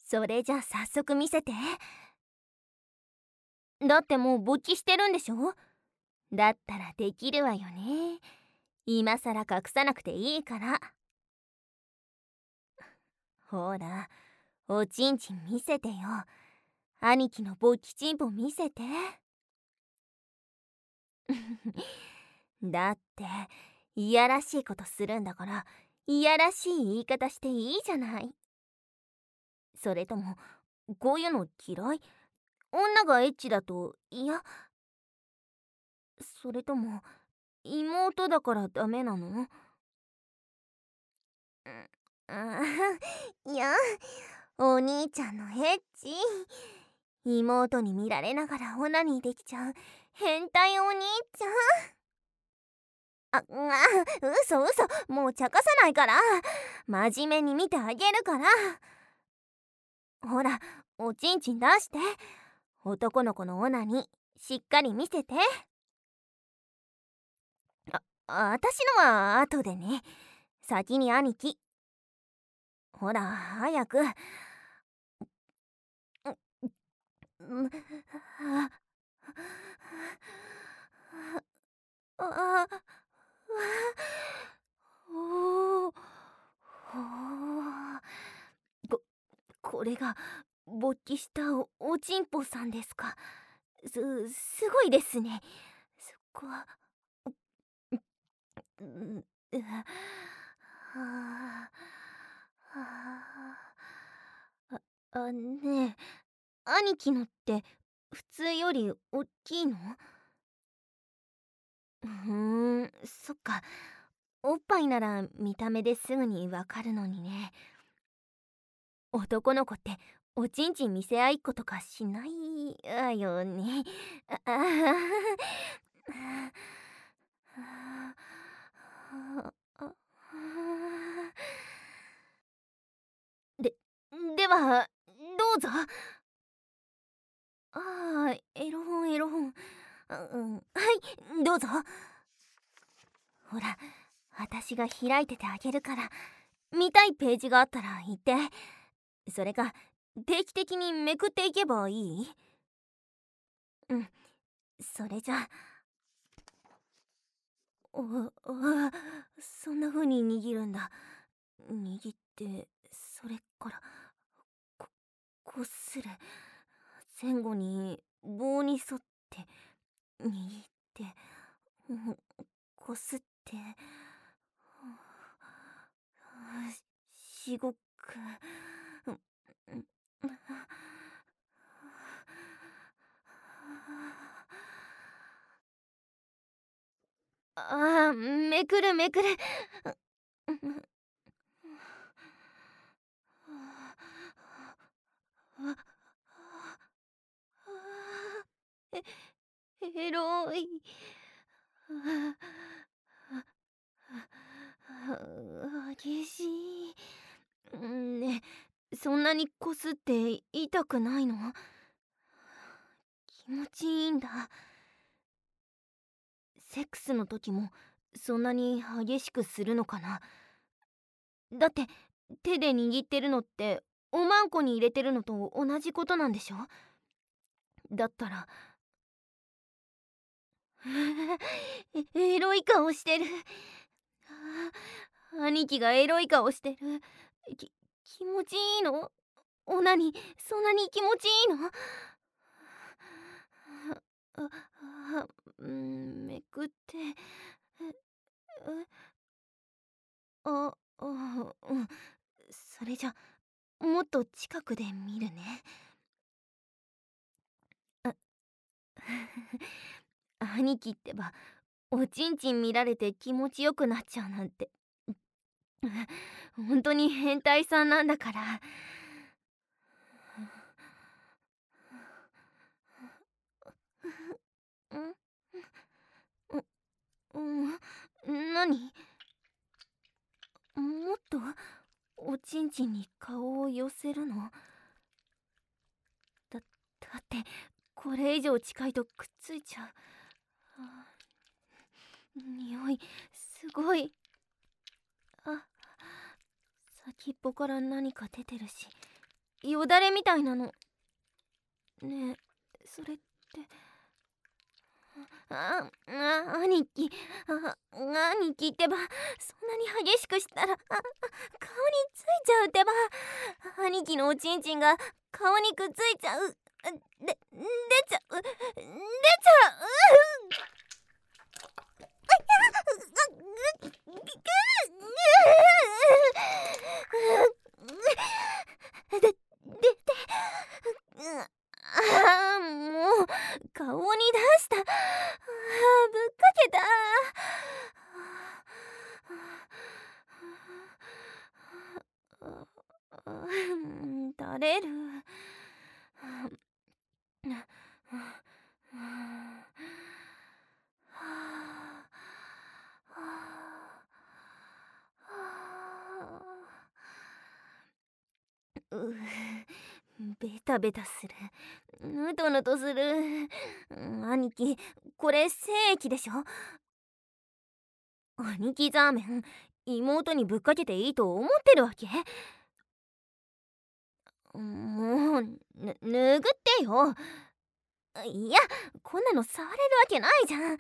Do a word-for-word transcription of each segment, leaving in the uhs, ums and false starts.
それじゃ早速見せて。だってもう勃起してるんでしょ。だったらできるわよね。今さら隠さなくていいから。ほら、おちんちん見せてよ。兄貴の勃起チンポ見せて。だっていやらしいことするんだから、いやらしい言い方していいじゃない。それともこういうの嫌い？女がエッチだと嫌？それとも妹だからダメなの？ああ、いや、お兄ちゃんのエッチ、妹に見られながらオナニーできちゃう変態お兄ちゃん。あ、あ、嘘嘘、もう茶化さないから、真面目に見てあげるから。ほら、おちんちん出して。男の子のオナニーしっかり見せて。あ、私のは後でね。先に兄貴。ほら早く。うん、ああ、おお、ここれが勃起したおおちんぽさんですか。すすごいですね。そこは、うん、うはあ、ああ、ねえ、兄貴のって普通よりおっきいの？うーん、そっか。おっぱいなら見た目ですぐにわかるのにね。男の子っておちんちん見せ合いっことかしないわよね。ああで、ではどうぞ。ああ、エロ本エロ本。うん、はい、どうぞ。ほら、私が開いててあげるから、見たいページがあったら言って。それか定期的にめくっていけばいい？うん、それじゃ。おお、そんな風に握るんだ。握ってそれからここする。前後に棒に沿って握って、うん、こすって、しごく、うん、うん、ああ、めくるめくる。え、エロい。激しい。ねえ、そんなにこすって痛くないの？気持ちいいんだ。セックスの時もそんなに激しくするのかな。だって手で握ってるのっておまんこに入れてるのと同じことなんでしょ。だったらエロい顔してる。兄貴がエロい顔してる。き気持ちいいの？オナニーそんなに気持ちいいの？ああ、うん、めくって、えああ、うん、それじゃもっと近くで見るね。あ兄貴ってばおちんちん見られて気持ちよくなっちゃうなんて、本当に変態さんなんだから。んうん、何？もっとおちんちんに顔を寄せるの？だ、だってこれ以上近いとくっついちゃう。あ、匂いすごい。あ、先っぽから何か出てるし、 よだれみたいなの。ねえ、それってああ兄貴、あ兄貴ってば、そんなに激しくしたらあ顔についちゃうってば。兄貴のおちんちんが顔にくっついちゃう。で出ちゃう出ちゃう。で出てああもう顔に出した。あぶっかけた。垂れる。うベタベタする。ぬとぬとする。兄貴、これ精液でしょ。兄貴ザーメン、妹にぶっかけていいと思ってるわけ？もう、ぬ、拭ってよ。いや、こんなの触れるわけないじゃん。うー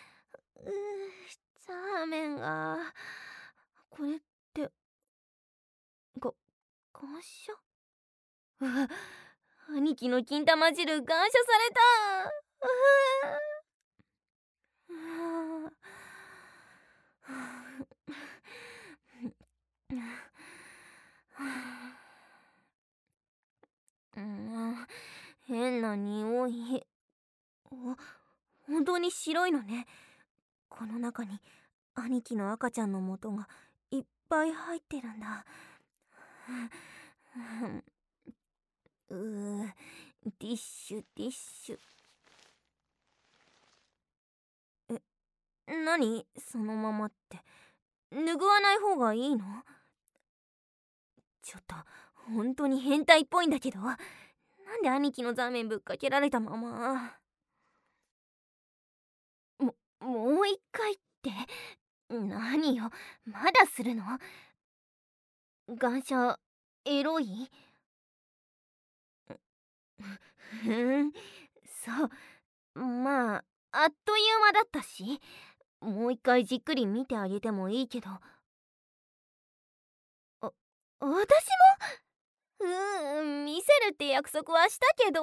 ザーメンがこれってが感謝。うわ兄貴の金玉汁感謝された。うわうん変な匂い。お本当に白いのね。この中に兄貴の赤ちゃんの素がいっぱい入ってるんだ。うーティッシュティッシュ。え、何そのままって。拭わない方がいいの？ちょっと本当に変態っぽいんだけど、なんで兄貴のザーメンぶっかけられたまま。ももう一回って何よ、まだするの？感謝エロい？ふんそうまああっという間だったし、もう一回じっくり見てあげてもいいけど。あ私もうーん見せるって約束はしたけど。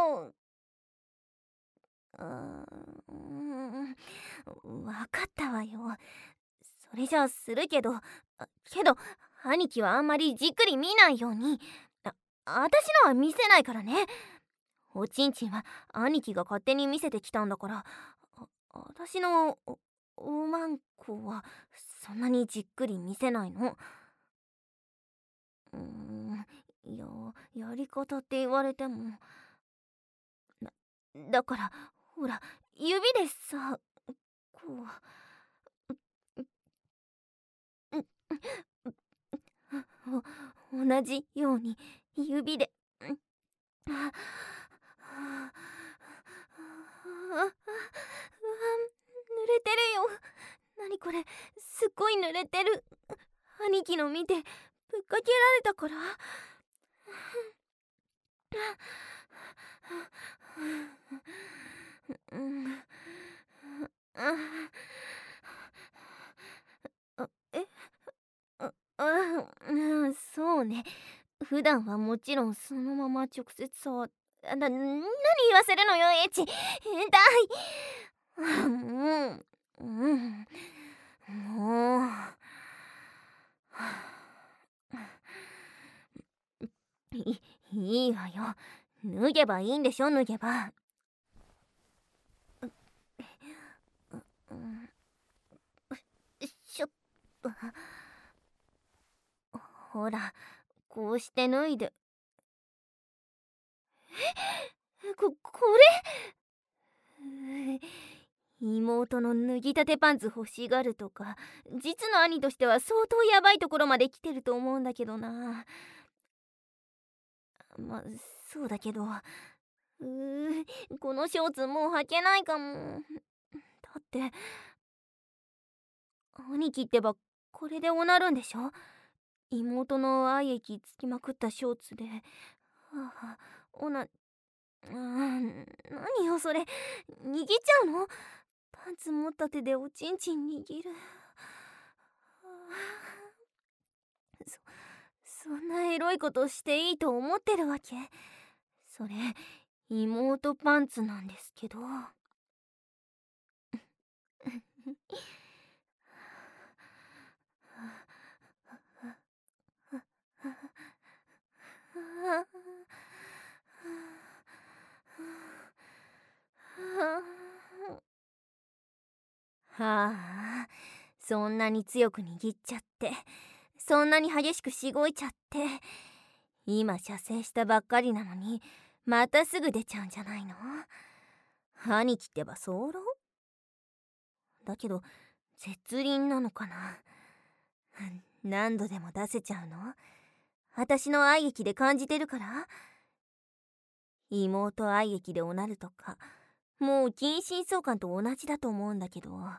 うーん分かったわよ。それじゃあするけど、けど兄貴はあんまりじっくり見ないように。あ私のは見せないからね。おちんちんは兄貴が勝手に見せてきたんだから。あ私のおおまんこはそんなにじっくり見せないの。うーんいややり方って言われてもだだからほら指でさこうお同じように指でああああ濡れてるよ。何これすっごい濡れてる。兄貴の見てぶっかけられたから。うんあえああうんそうね。普段はもちろんそのまま直接触っな何言わせるのよエッチ変態。もううんもういいいわよ。脱げばいいんでしょ。脱げば。しょっとほらこうして脱いで。えここれ妹の脱ぎたてパンツ欲しがるとか、実の兄としては相当ヤバいところまで来てると思うんだけどな。まそうだけど、うーこのショーツもう履けないかも。だって兄貴ってばこれでおなるんでしょ。妹の愛液つきまくったショーツであ、おな、あー何よそれ、握っちゃうの？パンツ持った手でおちんちん握る。あーそ、そんなエロいことしていいと思ってるわけ？それ、妹パンツなんですけど。はあ、そんなに強く握っちゃって、そんなに激しくしごいちゃって、今射精したばっかりなのにまたすぐ出ちゃうんじゃないの？兄貴ってば早漏だけど絶倫なのかな？何度でも出せちゃうの？私の愛液で感じてるから？妹愛液でおなるとかもう近親相関と同じだと思うんだけど、ま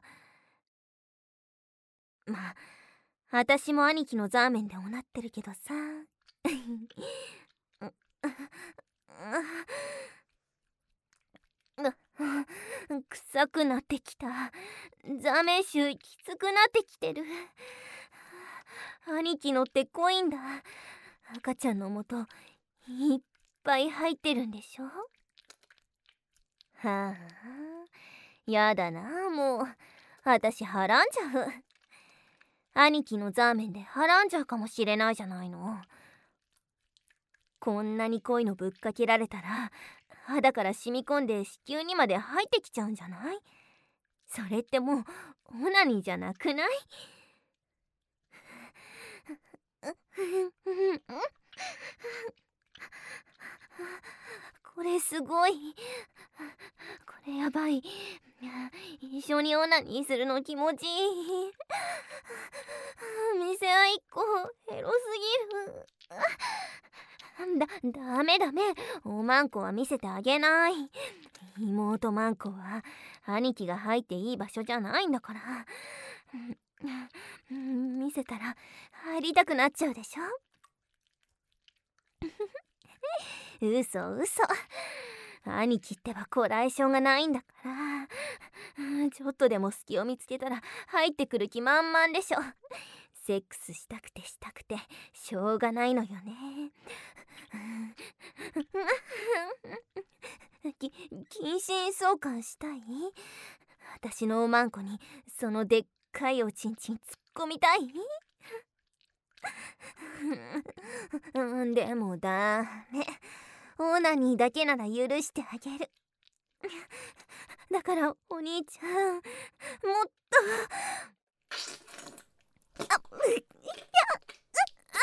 あ私も兄貴のザーメンでおなってるけどさ。臭くなってきた。ザーメン臭きつくなってきてる。兄貴のって濃いんだ。赤ちゃんのもといっぱい入ってるんでしょ？はあ、やだな、もう私はらんじゃう。兄貴のザーメンではらんじゃうかもしれないじゃないの。こんなに濃いのぶっかけられたら肌から染み込んで子宮にまで入ってきちゃうんじゃない？それってもうオナニーじゃなくない？これすごい。これやばい。一緒にオナニーするの気持ちいい。店合いっ子エロすぎる。だ、ダメダメ。おまんこは見せてあげない。妹まんこは兄貴が入っていい場所じゃないんだから。見せたら入りたくなっちゃうでしょ？嘘嘘。兄貴ってばこらえ性がないんだから。ちょっとでも隙を見つけたら入ってくる気満々でしょ。セックスしたくてしたくてしょうがないのよね。き近親相関したい？私のおまんこにそのでっかいおちんちん突っ込みたい？でもダメ。オナニーだけなら許してあげる。だからお兄ちゃんもっと。あっ、いや、あ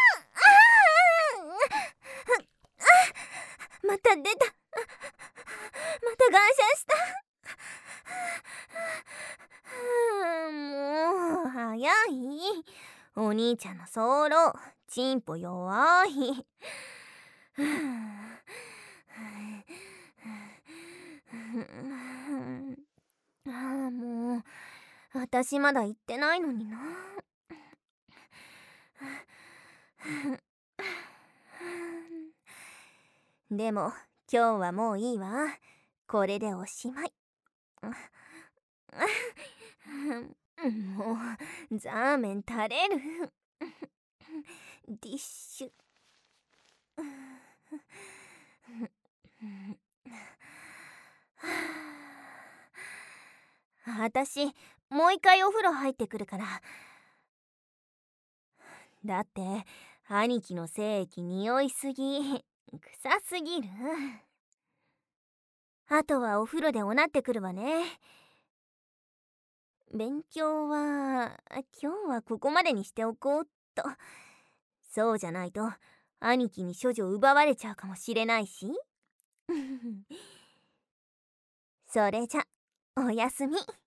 あ、また出た。また感謝した。もう早い。お兄ちゃんのソロチンポ弱い。ああ、もう私まだ言ってないのにな。でも今日はもういいわ。これでおしまい。もうザーメン垂れる。ディッシュ。私もう一回お風呂入ってくるから。だって兄貴の精液匂いすぎ、臭すぎる。あとはお風呂でおなってくるわね。勉強は今日はここまでにしておこうっと。そうじゃないと兄貴に処女奪われちゃうかもしれないし。それじゃおやすみ。